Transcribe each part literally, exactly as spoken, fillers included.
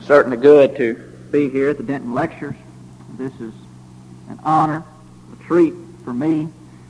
Certainly good to be here at the Denton Lectures. This is an honor, a treat for me,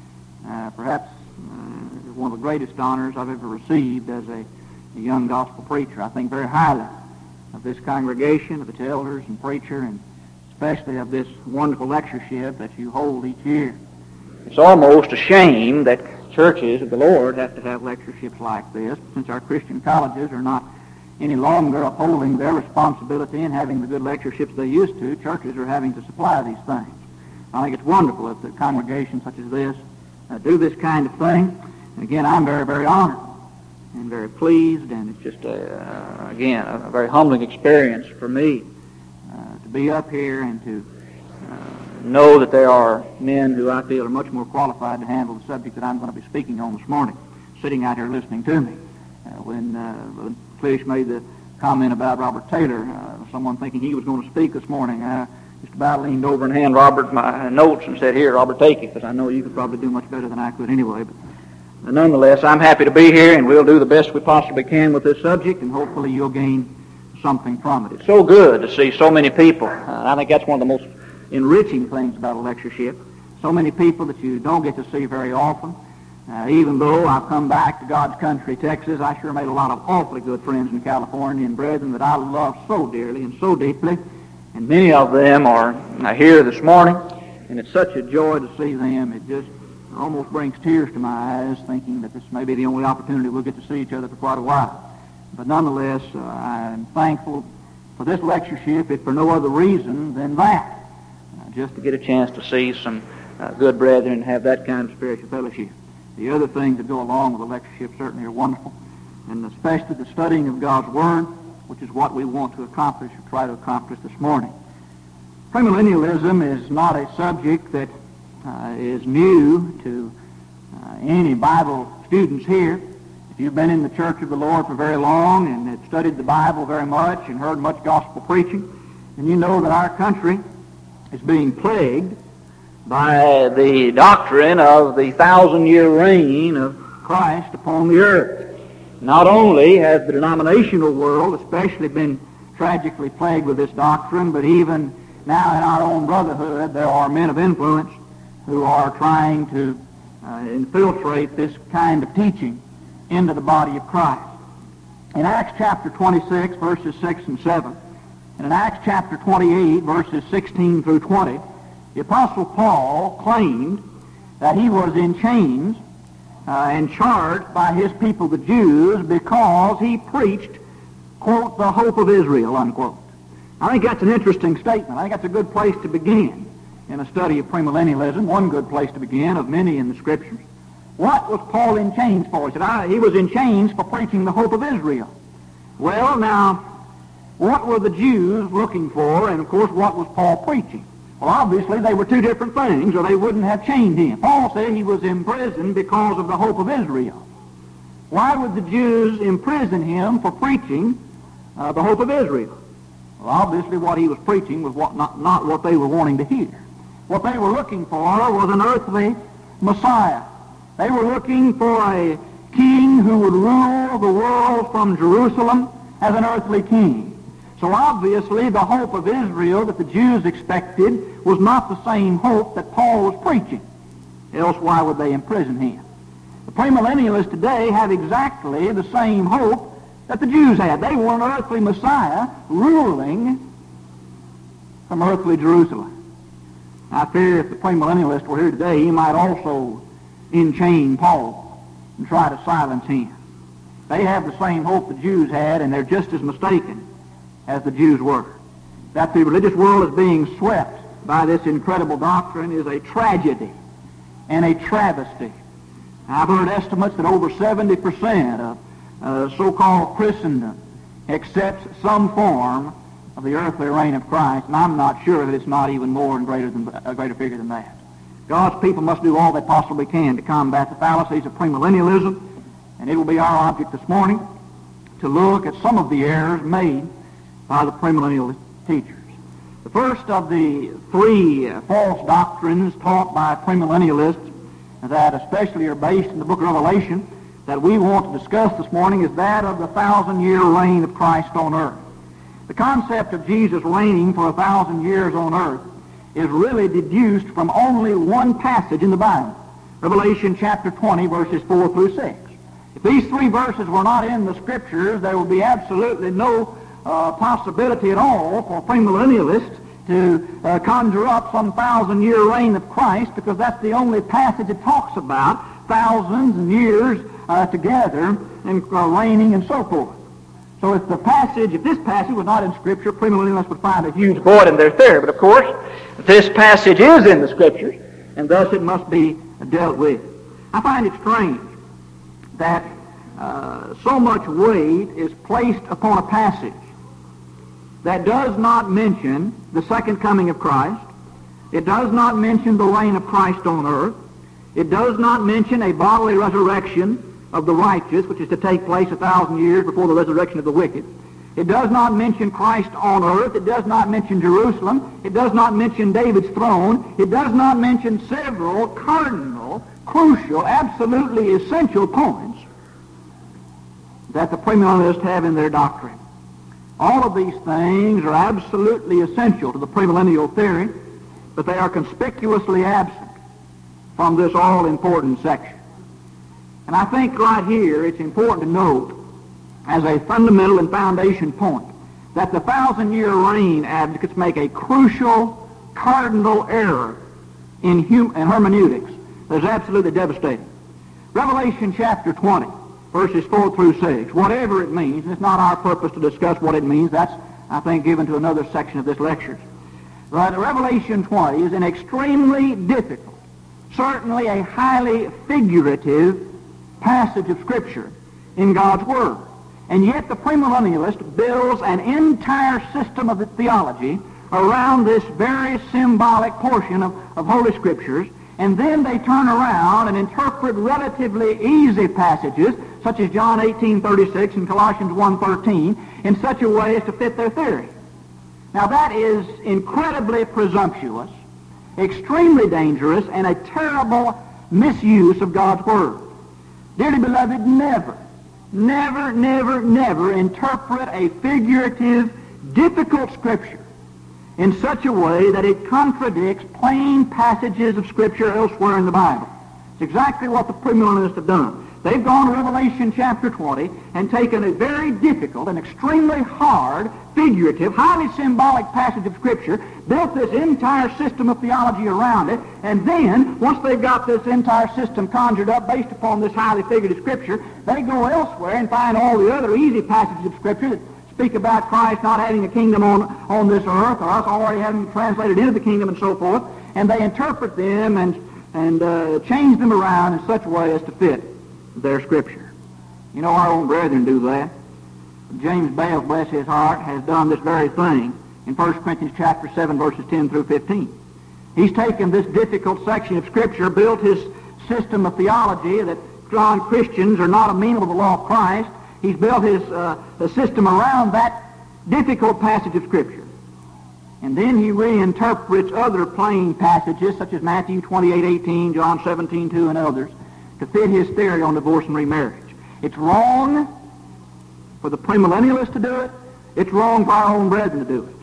uh, perhaps uh, one of the greatest honors I've ever received as a, a young gospel preacher. I think very highly of this congregation, of its elders and preacher, and especially of this wonderful lectureship that you hold each year. It's almost a shame that churches of the Lord have to have lectureships like this, since our Christian colleges are not any longer upholding their responsibility and having the good lectureships they used to. Churches are having to supply these things. I think it's wonderful that the congregations such as this uh, do this kind of thing. And again, I'm very, very honored and very pleased, and it's just, a, uh, again, a, a very humbling experience for me uh, to be up here and to uh, know that there are men who I feel are much more qualified to handle the subject that I'm going to be speaking on this morning, sitting out here listening to me. Uh, when uh, Clish made the comment about Robert Taylor, uh, someone thinking he was going to speak this morning, I just about leaned over and handed Robert my notes and said, "Here, Robert, take it," because I know you could probably do much better than I could anyway. But uh, nonetheless, I'm happy to be here, and we'll do the best we possibly can with this subject, and hopefully you'll gain something from it. It's so good to see so many people. Uh, I think that's one of the most enriching things about a lectureship. So many people that you don't get to see very often. Uh, even though I've come back to God's country, Texas, I sure made a lot of awfully good friends in California and brethren that I love so dearly and so deeply. And many of them are uh, here this morning, and it's such a joy to see them. It just almost brings tears to my eyes, thinking that this may be the only opportunity we'll get to see each other for quite a while. But nonetheless, uh, I'm thankful for this lectureship, if for no other reason than that, uh, just to get a chance to see some uh, good brethren and have that kind of spiritual fellowship. The other things that go along with the lectureship certainly are wonderful, and especially the studying of God's Word, which is what we want to accomplish or try to accomplish this morning. Premillennialism is not a subject that uh, is new to uh, any Bible students here. If you've been in the Church of the Lord for very long and have studied the Bible very much and heard much gospel preaching, then you know that our country is being plagued by the doctrine of the thousand-year reign of Christ upon the earth. Not only has the denominational world especially been tragically plagued with this doctrine, but even now in our own brotherhood there are men of influence who are trying to uh, infiltrate this kind of teaching into the body of Christ. In Acts chapter twenty-six, verses six and seven, and in Acts chapter twenty-eight, verses sixteen through twenty, the Apostle Paul claimed that he was in chains uh, and charged by his people, the Jews, because he preached, quote, the hope of Israel, unquote. I think that's an interesting statement. I think that's a good place to begin in a study of premillennialism, one good place to begin of many in the Scriptures. What was Paul in chains for? He said, I, he was in chains for preaching the hope of Israel. Well, now, what were the Jews looking for, and of course, what was Paul preaching? Well, obviously, they were two different things, or they wouldn't have chained him. Paul said he was imprisoned because of the hope of Israel. Why would the Jews imprison him for preaching uh, the hope of Israel? Well, obviously, what he was preaching was what, not, not what they were wanting to hear. What they were looking for was an earthly Messiah. They were looking for a king who would rule the world from Jerusalem as an earthly king. So obviously the hope of Israel that the Jews expected was not the same hope that Paul was preaching. Else why would they imprison him? The premillennialists today have exactly the same hope that the Jews had. They want an earthly Messiah ruling from earthly Jerusalem. I fear if the premillennialist were here today, he might also enchain Paul and try to silence him. They have the same hope the Jews had, and they're just as mistaken as the Jews were. That the religious world is being swept by this incredible doctrine is a tragedy and a travesty. I've heard estimates that over seventy percent of uh, so-called Christendom accepts some form of the earthly reign of Christ, and I'm not sure that it's not even more and greater than a greater figure than that. God's people must do all they possibly can to combat the fallacies of premillennialism, and it will be our object this morning to look at some of the errors made by the premillennialist teachers. The first of the three uh, false doctrines taught by premillennialists that especially are based in the book of Revelation that we want to discuss this morning is that of the thousand-year reign of Christ on earth. The concept of Jesus reigning for a thousand years on earth is really deduced from only one passage in the Bible, Revelation chapter twenty, verses four through six. If these three verses were not in the Scriptures, there would be absolutely no uh, possibility at all for premillennialists to uh, conjure up some thousand-year reign of Christ, because that's the only passage that talks about thousands and years uh, together and uh, reigning and so forth. So if the passage, if this passage was not in Scripture, premillennialists would find a huge void in their theory. But of course, this passage is in the Scriptures, and thus it must be dealt with. I find it strange that uh, so much weight is placed upon a passage that does not mention the second coming of Christ. It does not mention the reign of Christ on earth. It does not mention a bodily resurrection of the righteous, which is to take place a thousand years before the resurrection of the wicked. It does not mention Christ on earth. It does not mention Jerusalem. It does not mention David's throne. It does not mention several cardinal, crucial, absolutely essential points that the premillennialists have in their doctrine. All of these things are absolutely essential to the premillennial theory, but they are conspicuously absent from this all-important section. And I think right here it's important to note as a fundamental and foundation point that the thousand-year reign advocates make a crucial, cardinal error in, hum- in hermeneutics that is absolutely devastating. Revelation chapter twenty, verses four through six, whatever it means, and it's not our purpose to discuss what it means. That's, I think, given to another section of this lecture. But Revelation twenty is an extremely difficult, certainly a highly figurative passage of Scripture in God's Word. And yet the premillennialist builds an entire system of theology around this very symbolic portion of, of Holy Scriptures, and then they turn around and interpret relatively easy passages, such as John eighteen thirty-six and Colossians one thirteen, in such a way as to fit their theory. Now that is incredibly presumptuous, extremely dangerous, and a terrible misuse of God's Word. Dearly beloved, never, never, never, never interpret a figurative, difficult Scripture in such a way that it contradicts plain passages of Scripture elsewhere in the Bible. It's exactly what the premillennialists have done. They've gone to Revelation chapter twenty and taken a very difficult and extremely hard, figurative, highly symbolic passage of Scripture, built this entire system of theology around it, and then, once they've got this entire system conjured up based upon this highly figurative Scripture, they go elsewhere and find all the other easy passages of Scripture that speak about Christ not having a kingdom on, on this earth, or us already having translated into the kingdom and so forth, and they interpret them and, and uh, change them around in such a way as to fit their Scripture. You know, our own brethren do that. James Bale, bless his heart, has done this very thing in First Corinthians chapter seven, verses ten through fifteen. He's taken this difficult section of Scripture, built his system of theology that non-Christians are not amenable to the law of Christ. He's built his uh, system around that difficult passage of Scripture. And then he reinterprets other plain passages, such as Matthew twenty-eight eighteen, John seventeen two, and others, to fit his theory on divorce and remarriage. It's wrong for the premillennialists to do it. It's wrong for our own brethren to do it.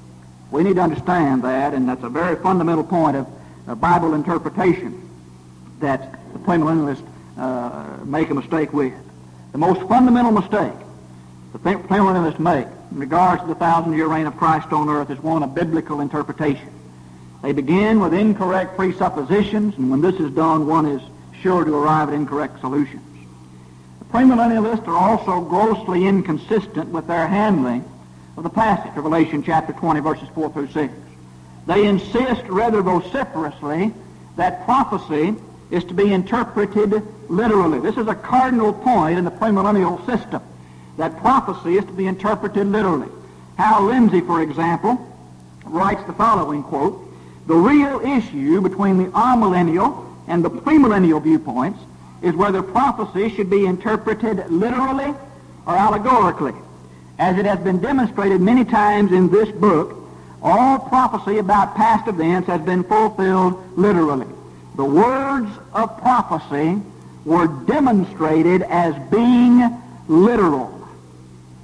We need to understand that, and that's a very fundamental point of uh, Bible interpretation that the premillennialists uh, make a mistake with. The most fundamental mistake the premillennialists make in regards to the thousand-year reign of Christ on earth is one of biblical interpretation. They begin with incorrect presuppositions, and when this is done, one is sure to arrive at incorrect solutions. The premillennialists are also grossly inconsistent with their handling of the passage, Revelation chapter twenty, verses four through six. They insist rather vociferously that prophecy is to be interpreted literally. This is a cardinal point in the premillennial system, that prophecy is to be interpreted literally. Hal Lindsey, for example, writes the following quote, "The real issue between the amillennial and the premillennial viewpoints is whether prophecy should be interpreted literally or allegorically. As it has been demonstrated many times in this book, all prophecy about past events has been fulfilled literally. The words of prophecy were demonstrated as being literal."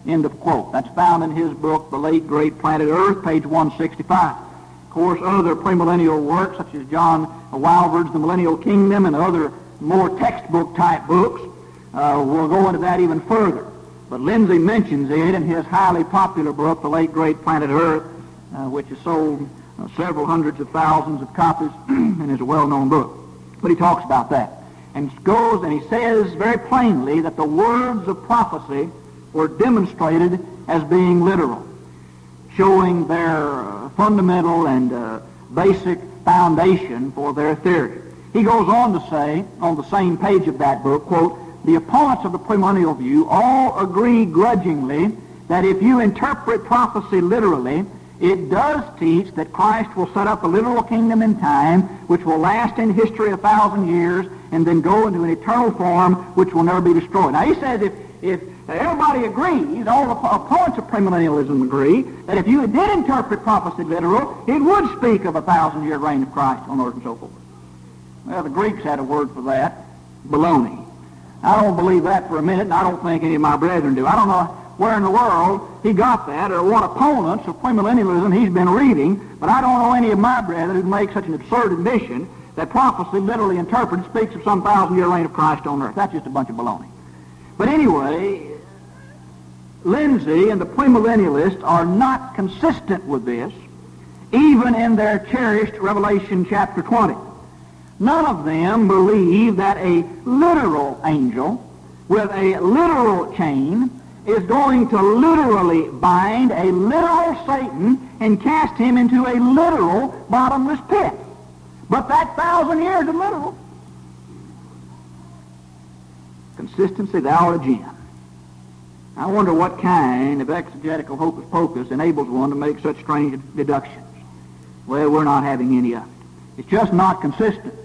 End of quote. That's found in his book, The Late Great Planet Earth, page one sixty-five. Of course, other premillennial works, such as John Walvoord's The Millennial Kingdom and other more textbook-type books, uh, will go into that even further. But Lindsay mentions it in his highly popular book, The Late Great Planet Earth, uh, which has sold uh, several hundreds of thousands of copies and is a well-known book. But he talks about that. And goes and he says very plainly that the words of prophecy were demonstrated as being literal, showing their uh, fundamental and uh, basic foundation for their theory. He goes on to say, on the same page of that book, quote, the opponents of the premillennial view all agree grudgingly that if you interpret prophecy literally, it does teach that Christ will set up a literal kingdom in time which will last in history a thousand years and then go into an eternal form which will never be destroyed. Now he says if, if everybody agrees, all the opponents of premillennialism agree, that if you did interpret prophecy literal, it would speak of a thousand-year reign of Christ on earth and so forth. Well, the Greeks had a word for that, baloney. I don't believe that for a minute, and I don't think any of my brethren do. I don't know where in the world he got that or what opponents of premillennialism he's been reading, but I don't know any of my brethren who make such an absurd admission that prophecy literally interpreted speaks of some thousand-year reign of Christ on earth. That's just a bunch of baloney. But anyway, Lindsay and the premillennialists are not consistent with this, even in their cherished Revelation chapter twenty. None of them believe that a literal angel with a literal chain is going to literally bind a literal Satan and cast him into a literal bottomless pit. But that thousand years is literal. Consistency thou again. I wonder what kind of exegetical hocus pocus enables one to make such strange deductions. Well, we're not having any of it. It's just not consistent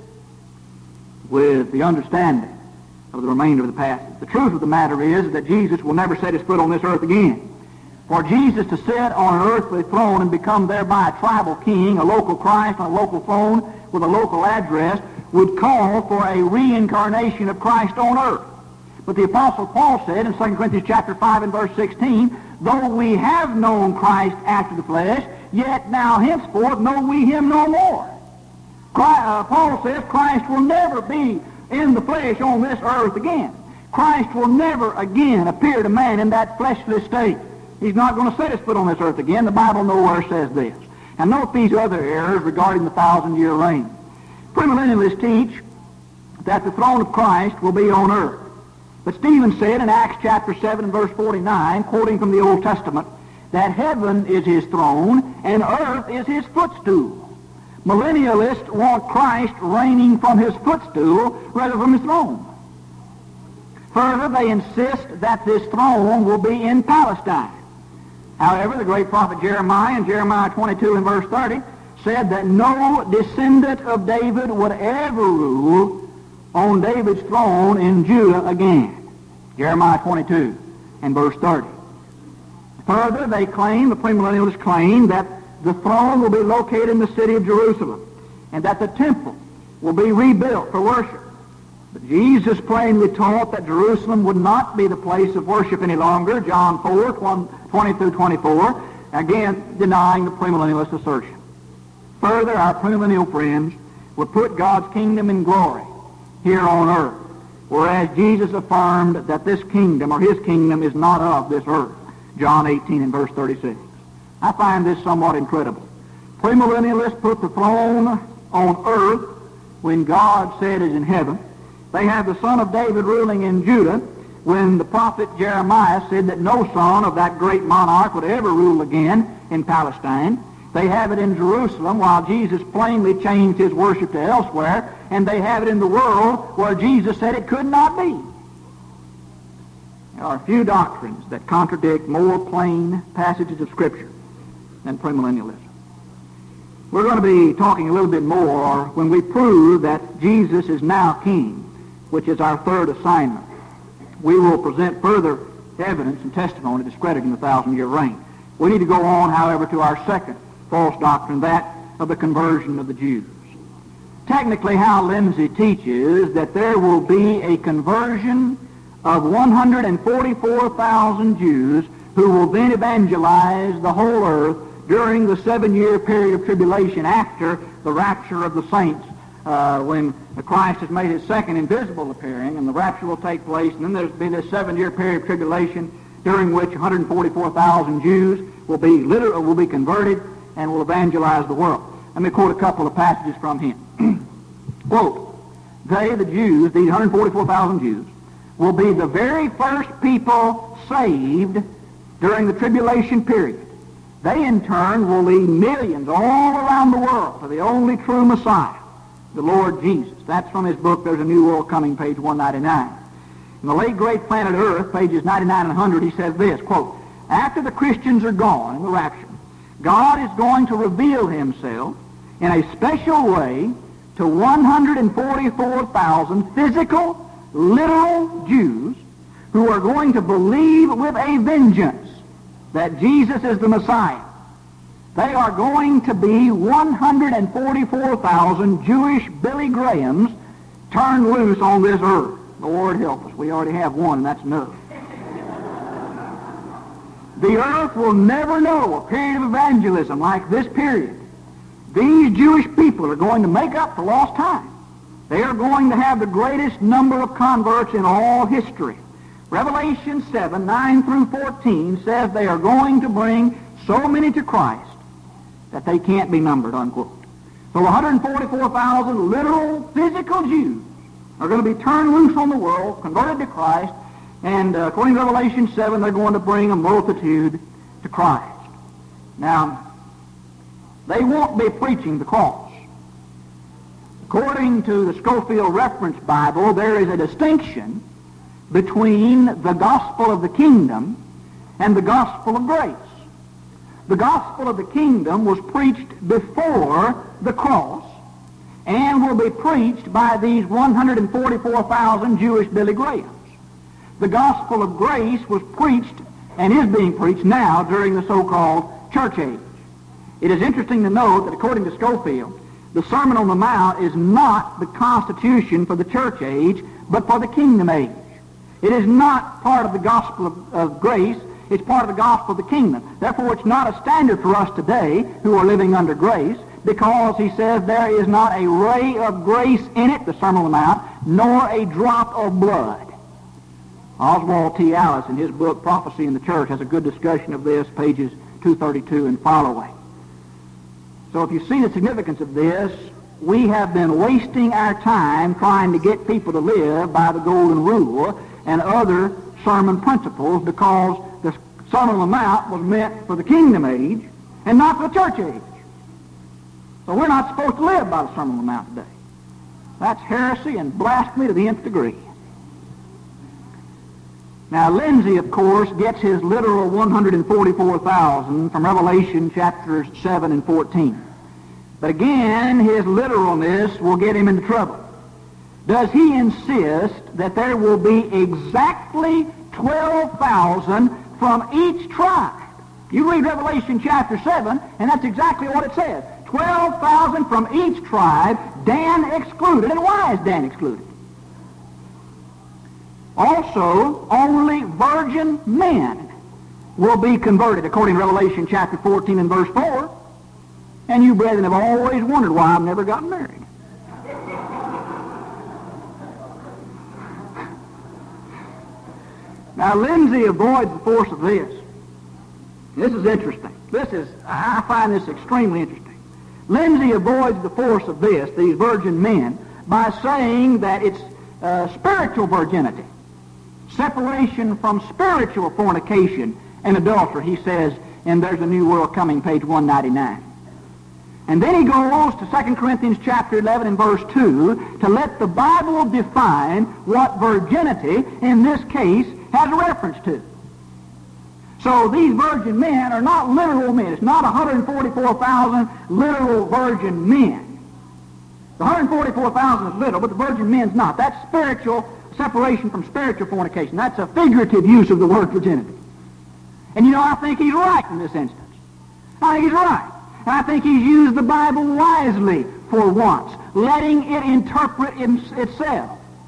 with the understanding of the remainder of the passage. The truth of the matter is that Jesus will never set his foot on this earth again. For Jesus to sit on an earthly throne and become thereby a tribal king, a local Christ on a local throne with a local address, would call for a reincarnation of Christ on earth. But the Apostle Paul said in Second Corinthians chapter five and verse sixteen, though we have known Christ after the flesh, yet now henceforth know we him no more. Christ, uh, Paul says Christ will never be in the flesh on this earth again. Christ will never again appear to man in that fleshly state. He's not going to set his foot on this earth again. The Bible nowhere says this. And note these other errors regarding the thousand-year reign. Premillennialists teach that the throne of Christ will be on earth. But Stephen said in Acts chapter seven and verse forty-nine, quoting from the Old Testament, that heaven is his throne and earth is his footstool. Millennialists want Christ reigning from his footstool rather than from his throne. Further, they insist that this throne will be in Palestine. However, the great prophet Jeremiah in Jeremiah twenty-two and verse thirty said that no descendant of David would ever rule on David's throne in Judah again. Jeremiah twenty-two and verse thirty. Further, they claim, the premillennialists claim, that the throne will be located in the city of Jerusalem and that the temple will be rebuilt for worship. But Jesus plainly taught that Jerusalem would not be the place of worship any longer, John four, twenty through twenty-four, again denying the premillennialist assertion. Further, our premillennial friends would put God's kingdom in glory here on earth, whereas Jesus affirmed that this kingdom, or his kingdom, is not of this earth, John eighteen and verse thirty-six. I find this somewhat incredible. Premillennialists put the throne on earth when God said is in heaven. They have the son of David ruling in Judah when the prophet Jeremiah said that no son of that great monarch would ever rule again in Palestine. They have it in Jerusalem while Jesus plainly changed his worship to elsewhere, and they have it in the world where Jesus said it could not be. There are few doctrines that contradict more plain passages of Scripture than premillennialism. We're going to be talking a little bit more when we prove that Jesus is now king, which is our third assignment. We will present further evidence and testimony discrediting the thousand-year reign. We need to go on, however, to our second false doctrine, that of the conversion of the Jews. Technically, how Lindsay teaches that there will be a conversion of one hundred forty-four thousand Jews who will then evangelize the whole earth during the seven-year period of tribulation after the rapture of the saints, uh, when Christ has made his second invisible appearing, and the rapture will take place, and then there's been this seven-year period of tribulation during which one hundred forty-four thousand Jews will be literal, will be converted and will evangelize the world. Let me quote a couple of passages from him. Quote, they, the Jews, these one hundred forty-four thousand Jews, will be the very first people saved during the tribulation period. They, in turn, will lead millions all around the world to the only true Messiah, the Lord Jesus. That's from his book, There's a New World Coming, page one ninety-nine. In the late great planet Earth, pages ninety-nine and one hundred, he says this, quote, after the Christians are gone in the rapture, God is going to reveal himself in a special way to one hundred forty-four thousand physical, literal Jews who are going to believe with a vengeance that Jesus is the Messiah. They are going to be one hundred forty-four thousand Jewish Billy Grahams turned loose on this earth. The Lord help us. We already have one, and that's enough. The earth will never know a period of evangelism like this period. These Jewish people are going to make up for lost time. They are going to have the greatest number of converts in all history. Revelation seven, nine through fourteen says they are going to bring so many to Christ that they can't be numbered, unquote. So one hundred forty-four thousand literal, physical Jews are going to be turned loose on the world, converted to Christ, and uh, according to Revelation seven, they're going to bring a multitude to Christ. Now, they won't be preaching the cross. According to the Scofield Reference Bible, there is a distinction between the gospel of the kingdom and the gospel of grace. The gospel of the kingdom was preached before the cross and will be preached by these one hundred forty-four thousand Jewish Billy Grahams. The gospel of grace was preached and is being preached now during the so-called church age. It is interesting to note that according to Scofield, the Sermon on the Mount is not the constitution for the church age, but for the kingdom age. It is not part of the gospel of, of grace. It's part of the gospel of the kingdom. Therefore, it's not a standard for us today who are living under grace, because he says there is not a ray of grace in it, the Sermon on the Mount, nor a drop of blood. Oswald T. Alice, in his book, Prophecy in the Church, has a good discussion of this, pages two thirty-two and following. So if you see the significance of this, we have been wasting our time trying to get people to live by the Golden Rule and other sermon principles, because the Sermon on the Mount was meant for the kingdom age and not for the church age. So we're not supposed to live by the Sermon on the Mount today. That's heresy and blasphemy to the nth degree. Now, Lindsay, of course, gets his literal one hundred forty-four thousand from Revelation chapters seven and fourteen. But again, his literalness will get him into trouble. Does he insist that there will be exactly twelve thousand from each tribe? You read Revelation chapter seven, and that's exactly what it says. twelve thousand from each tribe, Dan excluded. And why is Dan excluded? Also, only virgin men will be converted, according to Revelation chapter fourteen and verse four. And you brethren have always wondered why I've never gotten married. Now, Lindsay avoids the force of this. This is interesting. This is, I find this extremely interesting. Lindsay avoids the force of this, these virgin men, by saying that it's uh, spiritual virginity. Separation from spiritual fornication and adultery, he says, and There's a New World Coming, page one ninety-nine. And then he goes to Second Corinthians chapter eleven and verse two to let the Bible define what virginity, in this case, has a reference to. So these virgin men are not literal men. It's not one hundred forty-four thousand literal virgin men. The one hundred forty-four thousand is literal, but the virgin men's not. That's spiritual separation from spiritual fornication. That's a figurative use of the word virginity. And you know, I think he's right in this instance. I think he's right. And I think he's used the Bible wisely for once, letting it interpret itself.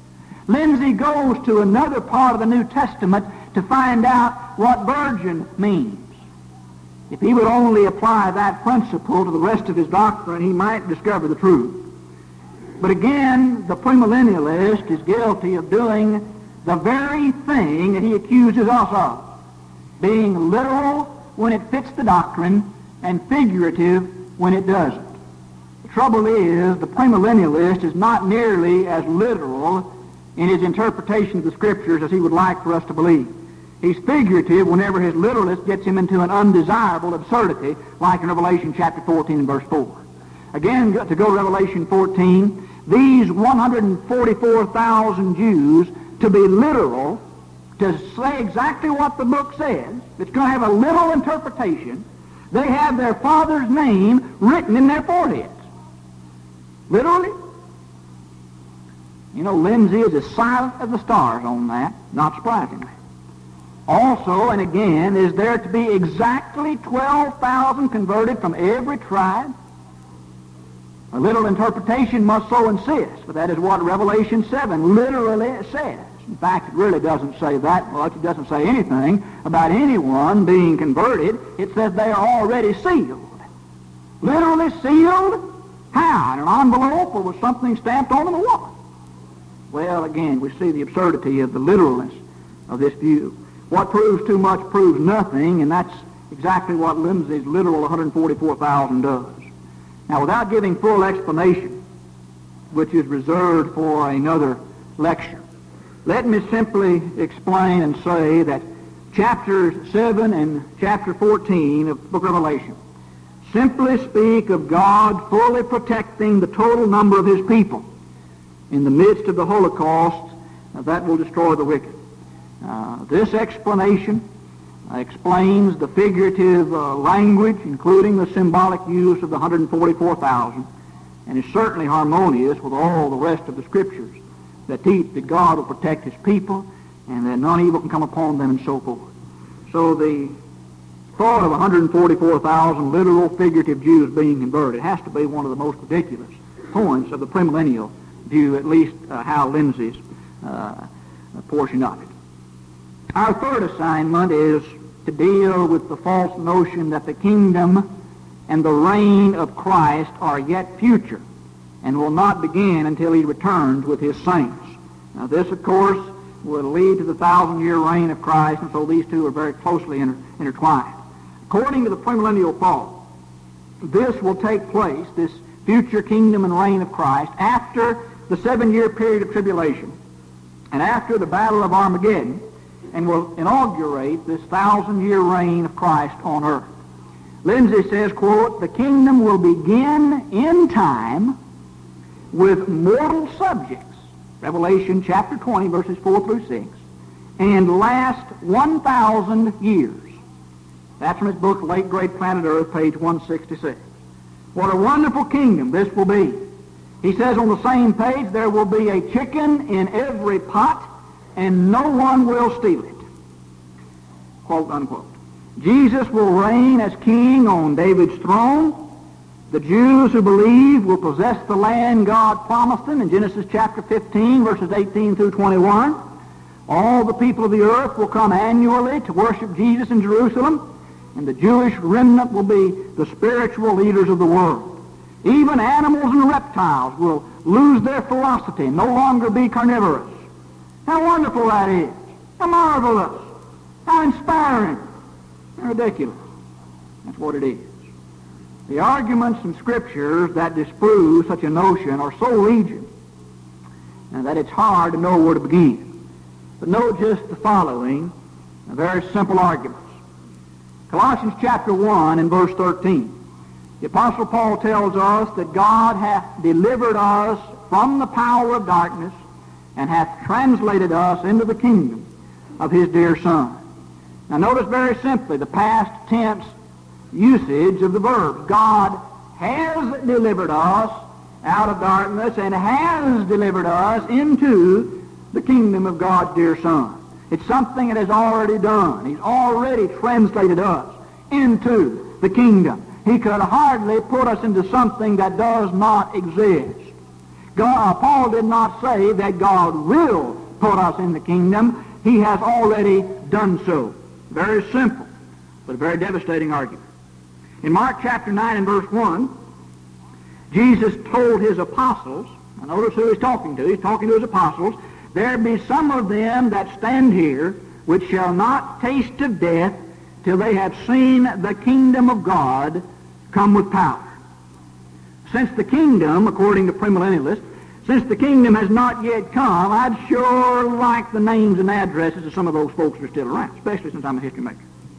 Lindsay goes to another part of the New Testament to find out what virgin means. If he would only apply that principle to the rest of his doctrine, he might discover the truth. But again, the premillennialist is guilty of doing the very thing that he accuses us of, being literal when it fits the doctrine and figurative when it doesn't. The trouble is, the premillennialist is not nearly as literal in his interpretation of the Scriptures as he would like for us to believe. He's figurative whenever his literalist gets him into an undesirable absurdity, like in Revelation chapter fourteen and verse four. Again, to go to Revelation fourteen, these one hundred forty-four thousand Jews, to be literal, to say exactly what the book says, it's going to have a literal interpretation, they have their father's name written in their foreheads. Literally. You know, Lindsay is as silent as the stars on that, not surprisingly. Also, and again, is there to be exactly twelve thousand converted from every tribe? A literal interpretation must so insist, but that is what Revelation seven literally says. In fact, it really doesn't say that much. It doesn't say anything about anyone being converted. It says they are already sealed. Literally sealed? How? In an envelope or with something stamped on them or what? Well, again, we see the absurdity of the literalness of this view. What proves too much proves nothing, and that's exactly what Lindsay's literal one hundred forty-four thousand does. Now, without giving full explanation, which is reserved for another lecture, let me simply explain and say that chapters seven and chapter fourteen of the book of Revelation simply speak of God fully protecting the total number of his people in the midst of the Holocaust that will destroy the wicked. Uh, this explanation uh, explains the figurative uh, language, including the symbolic use of the one hundred forty-four thousand, and is certainly harmonious with all the rest of the Scriptures that teach that God will protect his people and that none evil can come upon them and so forth. So the thought of one hundred forty-four thousand literal figurative Jews being converted has to be one of the most ridiculous points of the premillennial view, at least uh, Hal Lindsay's uh, portion of it. Our third assignment is to deal with the false notion that the kingdom and the reign of Christ are yet future and will not begin until he returns with his saints. Now this, of course, will lead to the thousand-year reign of Christ, and so these two are very closely inter- intertwined. According to the premillennial thought, this will take place, this future kingdom and reign of Christ, after the seven-year period of tribulation and after the battle of Armageddon, and will inaugurate this thousand-year reign of Christ on earth. Lindsay says, quote, the kingdom will begin in time with mortal subjects, Revelation chapter twenty, verses four through six, and last one thousand years. That's from his book, Late Great Planet Earth, page one sixty-six. What a wonderful kingdom this will be. He says on the same page, there will be a chicken in every pot, and no one will steal it. Quote, unquote. Jesus will reign as king on David's throne. The Jews who believe will possess the land God promised them in Genesis chapter fifteen, verses eighteen through twenty-one. All the people of the earth will come annually to worship Jesus in Jerusalem, and the Jewish remnant will be the spiritual leaders of the world. Even animals and reptiles will lose their ferocity and no longer be carnivorous. How wonderful that is. How marvelous. How inspiring. How ridiculous. That's what it is. The arguments in Scriptures that disprove such a notion are so legion and that it's hard to know where to begin. But note just the following very simple arguments. Colossians chapter one and verse thirteen. The Apostle Paul tells us that God hath delivered us from the power of darkness and hath translated us into the kingdom of his dear Son. Now notice very simply the past tense usage of the verb. God has delivered us out of darkness and has delivered us into the kingdom of God's dear Son. It's something that has already done. He's already translated us into the kingdom. He could hardly put us into something that does not exist. God, Paul did not say that God will put us in the kingdom, he has already done so. Very simple, but a very devastating argument. In Mark chapter nine and verse one, Jesus told his apostles, and notice who he's talking to, he's talking to his apostles, there be some of them that stand here which shall not taste of death till they have seen the kingdom of God come with power. Since the kingdom, according to premillennialists, since the kingdom has not yet come, I'd sure like the names and addresses of some of those folks that are still around, especially since I'm a history maker.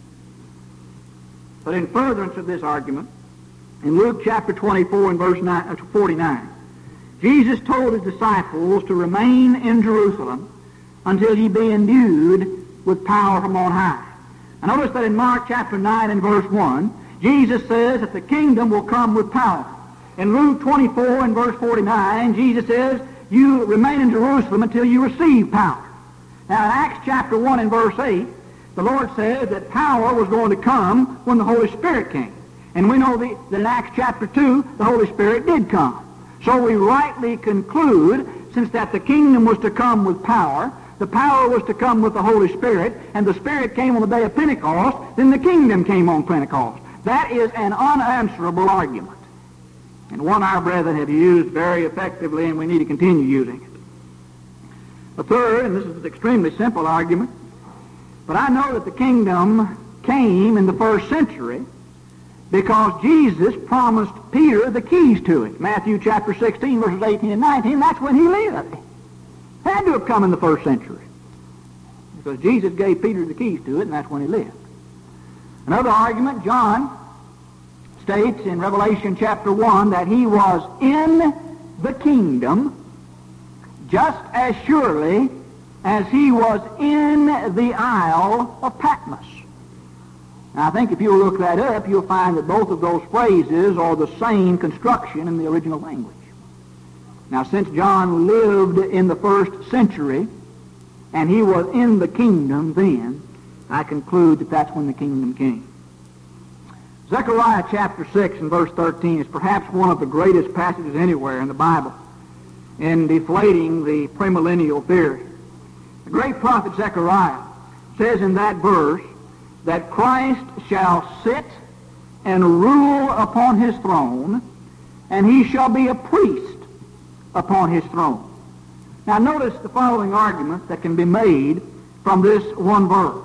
But in furtherance of this argument, in Luke chapter twenty-four and verse forty-nine, Jesus told his disciples to remain in Jerusalem until ye be endued with power from on high. And notice that in Mark chapter nine and verse one, Jesus says that the kingdom will come with power. In Luke twenty-four and verse forty-nine, Jesus says, you remain in Jerusalem until you receive power. Now in Acts chapter one and verse eight, the Lord said that power was going to come when the Holy Spirit came. And we know the, that in Acts chapter two, the Holy Spirit did come. So we rightly conclude, since that the kingdom was to come with power, the power was to come with the Holy Spirit, and the Spirit came on the day of Pentecost, then the kingdom came on Pentecost. That is an unanswerable argument, and one our brethren have used very effectively, and we need to continue using it. The third, and this is an extremely simple argument, but I know that the kingdom came in the first century because Jesus promised Peter the keys to it. Matthew chapter sixteen, verses eighteen and nineteen, that's when he lived. Had to have come in the first century, because Jesus gave Peter the keys to it, and that's when he lived. Another argument, John states in Revelation chapter one that he was in the kingdom just as surely as he was in the Isle of Patmos. Now, I think if you look that up, you'll find that both of those phrases are the same construction in the original language. Now, since John lived in the first century, and he was in the kingdom then, I conclude that that's when the kingdom came. Zechariah chapter six and verse thirteen is perhaps one of the greatest passages anywhere in the Bible in deflating the premillennial theory. The great prophet Zechariah says in that verse that Christ shall sit and rule upon his throne, and he shall be a priest upon his throne. Now notice the following argument that can be made from this one verse.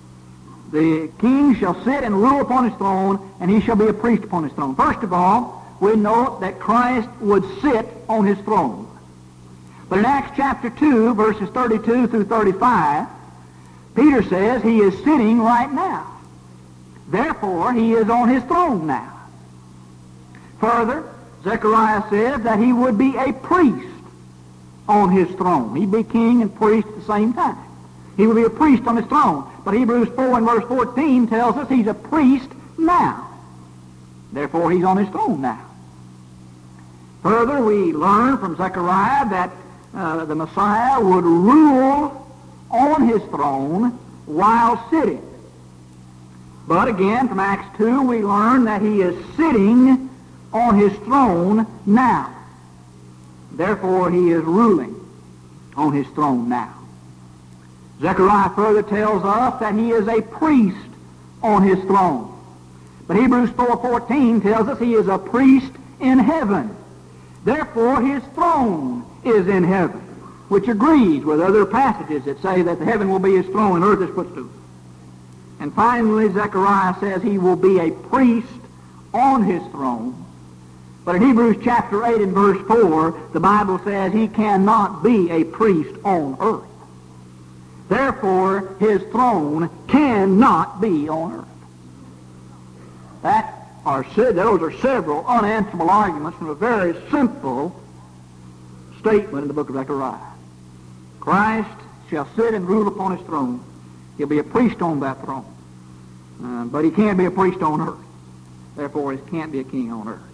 The king shall sit and rule upon his throne, and he shall be a priest upon his throne. First of all, we note that Christ would sit on his throne. But in Acts chapter two, verses thirty-two through thirty-five, Peter says he is sitting right now. Therefore, he is on his throne now. Further, Zechariah says that he would be a priest on his throne. He'd be king and priest at the same time. He would be a priest on his throne. But Hebrews four and verse fourteen tells us he's a priest now. Therefore, he's on his throne now. Further, we learn from Zechariah that uh, the Messiah would rule on his throne while sitting. But again, from Acts two, we learn that he is sitting on his throne now. Therefore, he is ruling on his throne now. Zechariah further tells us that he is a priest on his throne. But Hebrews four fourteen tells us he is a priest in heaven. Therefore, his throne is in heaven, which agrees with other passages that say that heaven will be his throne and earth his footstool. And finally, Zechariah says he will be a priest on his throne. But in Hebrews chapter eight and verse four, the Bible says he cannot be a priest on earth. Therefore, his throne cannot be on earth. That are, those are several unanswerable arguments from a very simple statement in the book of Zechariah. Christ shall sit and rule upon his throne. He'll be a priest on that throne. Uh, but he can't be a priest on earth. Therefore, he can't be a king on earth.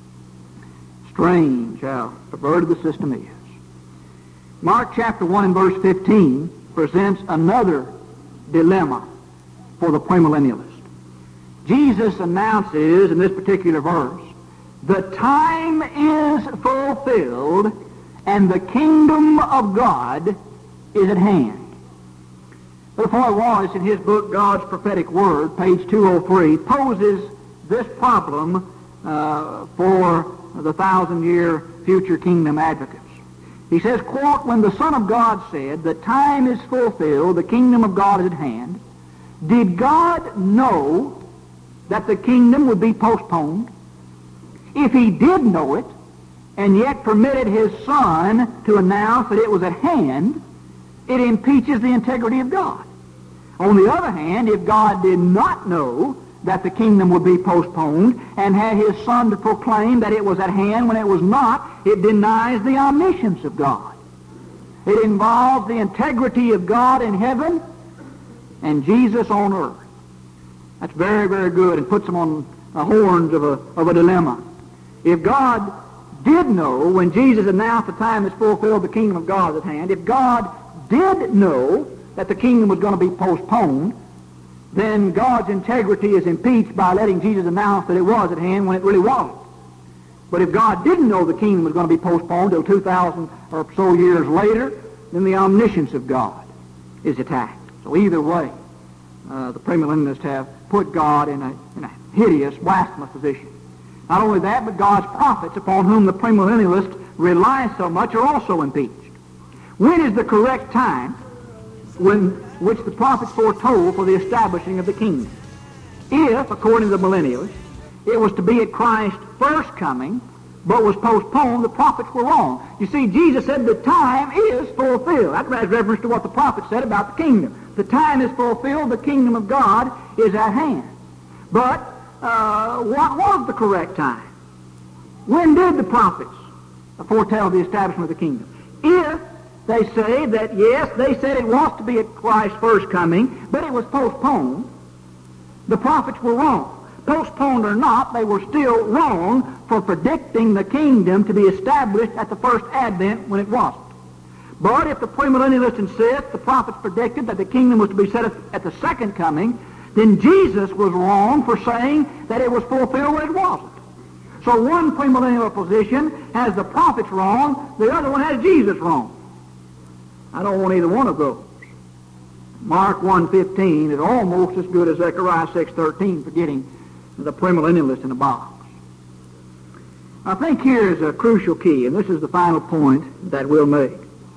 Strange how perverted the system is. Mark chapter one and verse fifteen presents another dilemma for the premillennialist. Jesus announces in this particular verse, the time is fulfilled and the kingdom of God is at hand. Brother Floyd Wallace, in his book, God's Prophetic Word, page two oh three, poses this problem uh, for the thousand-year future kingdom advocates. He says, quote, "When the Son of God said, 'The time is fulfilled, the kingdom of God is at hand,' did God know that the kingdom would be postponed? If he did know it, and yet permitted his Son to announce that it was at hand, it impeaches the integrity of God. On the other hand, if God did not know that the kingdom would be postponed and had his Son to proclaim that it was at hand when it was not, it denies the omniscience of God. It involves the integrity of God in heaven and Jesus on earth." That's very, very good, and puts them on the horns of a, of a dilemma. If God did know when Jesus announced the time is fulfilled, the kingdom of God is at hand, if God did know that the kingdom was going to be postponed, then God's integrity is impeached by letting Jesus announce that it was at hand when it really wasn't. But if God didn't know the kingdom was going to be postponed until two thousand or so years later, then the omniscience of God is attacked. So either way, uh, the premillennialists have put God in a, in a hideous, blasphemous position. Not only that, but God's prophets, upon whom the premillennialists rely so much, are also impeached. When is the correct time when which the prophets foretold for the establishing of the kingdom? If, according to the millennialists, it was to be at Christ's first coming, but was postponed, the prophets were wrong. You see, Jesus said the time is fulfilled. That has reference to what the prophet said about the kingdom. The time is fulfilled, the kingdom of God is at hand. But uh, what was the correct time? When did the prophets foretell the establishment of the kingdom? If they say that, yes, they said it was to be at Christ's first coming, but it was postponed, the prophets were wrong. Postponed or not, they were still wrong for predicting the kingdom to be established at the first advent when it wasn't. But if the premillennialists insist the prophets predicted that the kingdom was to be set at the second coming, then Jesus was wrong for saying that it was fulfilled when it wasn't. So one premillennial position has the prophets wrong, the other one has Jesus wrong. I don't want either one of those. Mark one fifteen is almost as good as Zechariah six thirteen for getting the premillennialist in a box. I think here is a crucial key, and this is the final point that we'll make.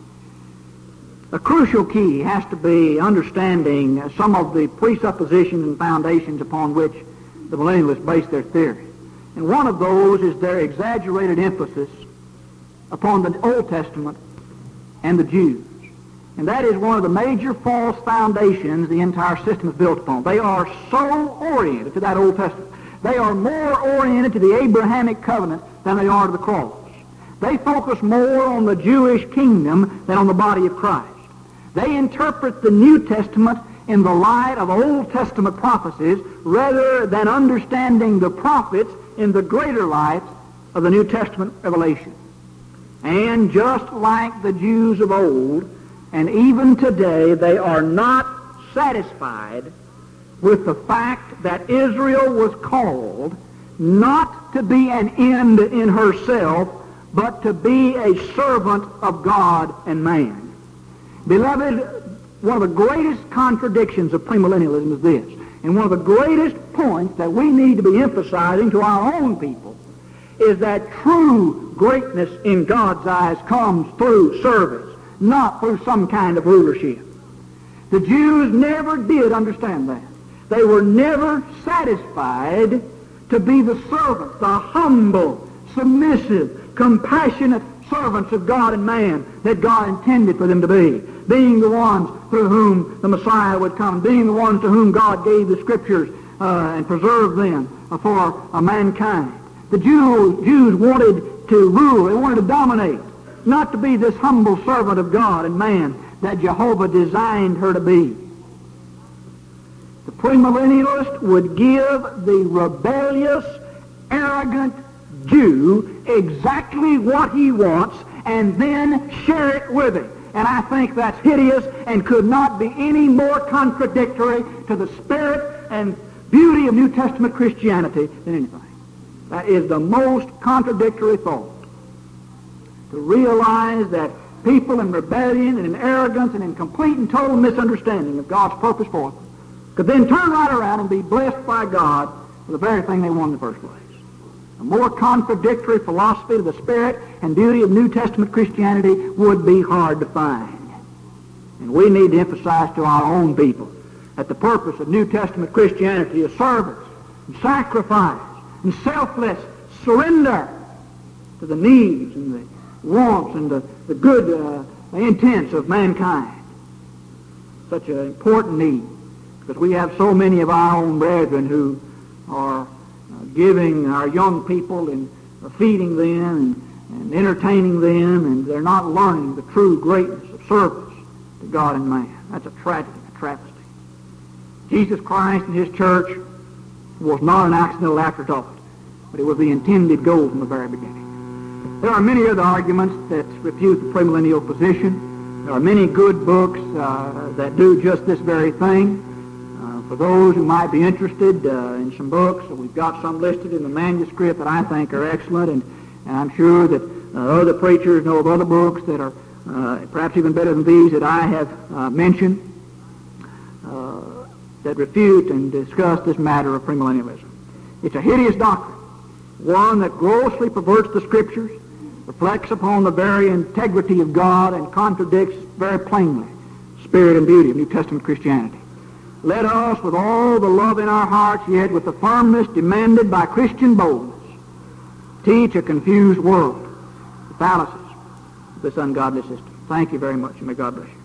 A crucial key has to be understanding some of the presuppositions and foundations upon which the millennialists base their theory. And one of those is their exaggerated emphasis upon the Old Testament and the Jews. And that is one of the major false foundations the entire system is built upon. They are so oriented to that Old Testament. They are more oriented to the Abrahamic covenant than they are to the cross. They focus more on the Jewish kingdom than on the body of Christ. They interpret the New Testament in the light of Old Testament prophecies rather than understanding the prophets in the greater light of the New Testament revelation. And just like the Jews of old, and even today, they are not satisfied with the fact that Israel was called not to be an end in herself, but to be a servant of God and man. Beloved, one of the greatest contradictions of premillennialism is this, and one of the greatest points that we need to be emphasizing to our own people is that true greatness in God's eyes comes through service, not through some kind of rulership. The Jews never did understand that. They were never satisfied to be the servants, the humble, submissive, compassionate servants of God and man that God intended for them to be, being the ones through whom the Messiah would come, being the ones to whom God gave the Scriptures uh, and preserved them uh, for uh, mankind. The Jews, Jews wanted to rule, they wanted to dominate, not to be this humble servant of God and man that Jehovah designed her to be. The premillennialist would give the rebellious, arrogant Jew exactly what he wants and then share it with him. And I think that's hideous and could not be any more contradictory to the spirit and beauty of New Testament Christianity than anything. That is the most contradictory thought. To realize that people in rebellion and in arrogance and in complete and total misunderstanding of God's purpose for them could then turn right around and be blessed by God for the very thing they wanted in the first place. A more contradictory philosophy of the spirit and beauty of New Testament Christianity would be hard to find. And we need to emphasize to our own people that the purpose of New Testament Christianity is service and sacrifice and selfless surrender to the needs and the wants and the, the good uh, intents of mankind. Such an important need, because we have so many of our own brethren who are uh, giving our young people and uh, feeding them and, and entertaining them, and they're not learning the true greatness of service to God and man. That's a tragedy, a travesty. Jesus Christ and his church was not an accidental afterthought, but it was the intended goal from the very beginning. There are many other arguments that refute the premillennial position. There are many good books uh, that do just this very thing. Uh, for those who might be interested uh, in some books, we've got some listed in the manuscript that I think are excellent, and, and I'm sure that uh, other preachers know of other books that are uh, perhaps even better than these that I have uh, mentioned, uh, that refute and discuss this matter of premillennialism. It's a hideous doctrine, one that grossly perverts the Scriptures, reflects upon the very integrity of God, and contradicts very plainly the spirit and beauty of New Testament Christianity. Let us, with all the love in our hearts, yet with the firmness demanded by Christian boldness, teach a confused world the fallacies of this ungodly system. Thank you very much, and may God bless you.